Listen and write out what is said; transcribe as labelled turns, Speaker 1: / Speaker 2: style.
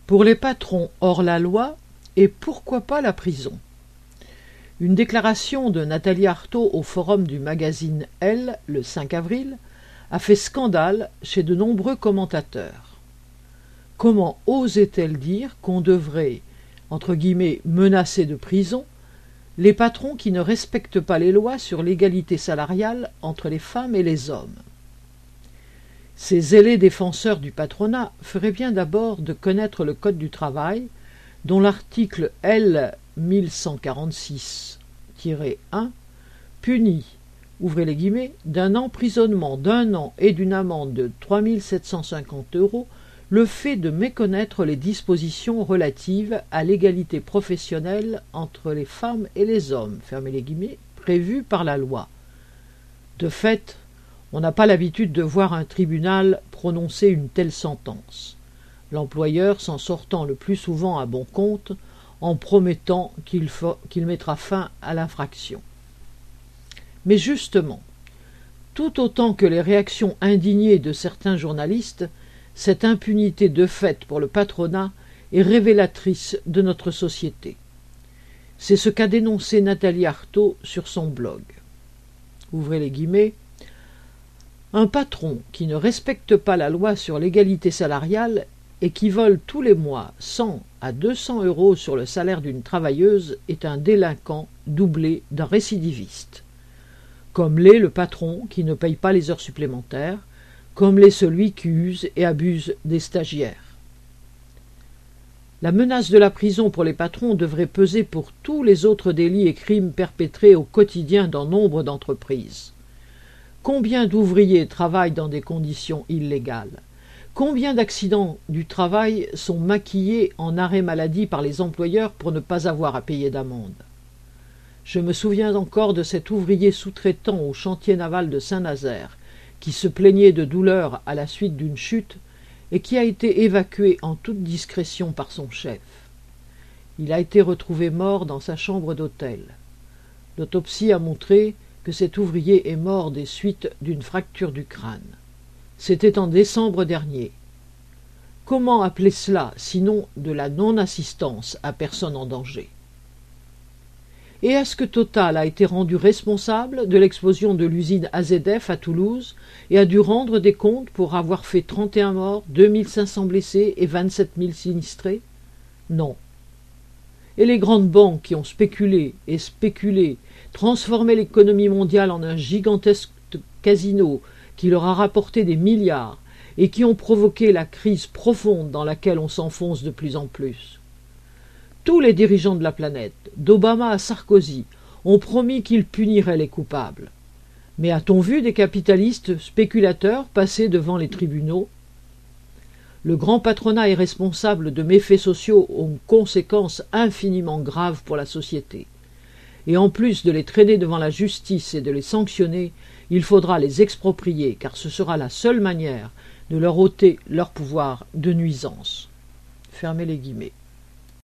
Speaker 1: Pour les patrons hors la loi, et pourquoi pas la prison? Une déclaration de Nathalie Arthaud au forum du magazine Elle, le 5 avril, a fait scandale chez de nombreux commentateurs. Comment osait-elle dire qu'on devrait, entre guillemets, menacer de prison les patrons qui ne respectent pas les lois sur l'égalité salariale entre les femmes et les hommes? Ces zélés défenseurs du patronat feraient bien d'abord de connaître le Code du travail, dont l'article L 1146-1 punit, ouvrez les guillemets, d'un emprisonnement d'1 an et d'une amende de 3 750 € le fait de méconnaître les dispositions relatives à l'égalité professionnelle entre les femmes et les hommes, fermez les guillemets, prévues par la loi. De fait, on n'a pas l'habitude de voir un tribunal prononcer une telle sentence, l'employeur s'en sortant le plus souvent à bon compte en promettant qu'il mettra fin à l'infraction. Mais justement, tout autant que les réactions indignées de certains journalistes, cette impunité de fait pour le patronat est révélatrice de notre société. C'est ce qu'a dénoncé Nathalie Arthaud sur son blog. Ouvrez les guillemets. Un patron qui ne respecte pas la loi sur l'égalité salariale et qui vole tous les mois 100 à 200 € sur le salaire d'une travailleuse est un délinquant doublé d'un récidiviste. Comme l'est le patron qui ne paye pas les heures supplémentaires, comme l'est celui qui use et abuse des stagiaires. La menace de la prison pour les patrons devrait peser pour tous les autres délits et crimes perpétrés au quotidien dans nombre d'entreprises. Combien d'ouvriers travaillent dans des conditions illégales? Combien d'accidents du travail sont maquillés en arrêt maladie par les employeurs pour ne pas avoir à payer d'amende? Je me souviens encore de cet ouvrier sous-traitant au chantier naval de Saint-Nazaire qui se plaignait de douleurs à la suite d'une chute et qui a été évacué en toute discrétion par son chef. Il a été retrouvé mort dans sa chambre d'hôtel. L'autopsie a montré que cet ouvrier est mort des suites d'une fracture du crâne. C'était en décembre dernier. Comment appeler cela, sinon de la non-assistance à personne en danger? Et est-ce que Total a été rendu responsable de l'explosion de l'usine AZF à Toulouse et a dû rendre des comptes pour avoir fait 31 morts, 2500 blessés et 27 000 sinistrés? Non. Et les grandes banques qui ont spéculé, transformé l'économie mondiale en un gigantesque casino qui leur a rapporté des milliards et qui ont provoqué la crise profonde dans laquelle on s'enfonce de plus en plus? Tous les dirigeants de la planète, d'Obama à Sarkozy, ont promis qu'ils puniraient les coupables. Mais a-t-on vu des capitalistes spéculateurs passer devant les tribunaux? Le grand patronat est responsable de méfaits sociaux aux conséquences infiniment graves pour la société. Et en plus de les traîner devant la justice et de les sanctionner, il faudra les exproprier, car ce sera la seule manière de leur ôter leur pouvoir de nuisance. Fermez les guillemets.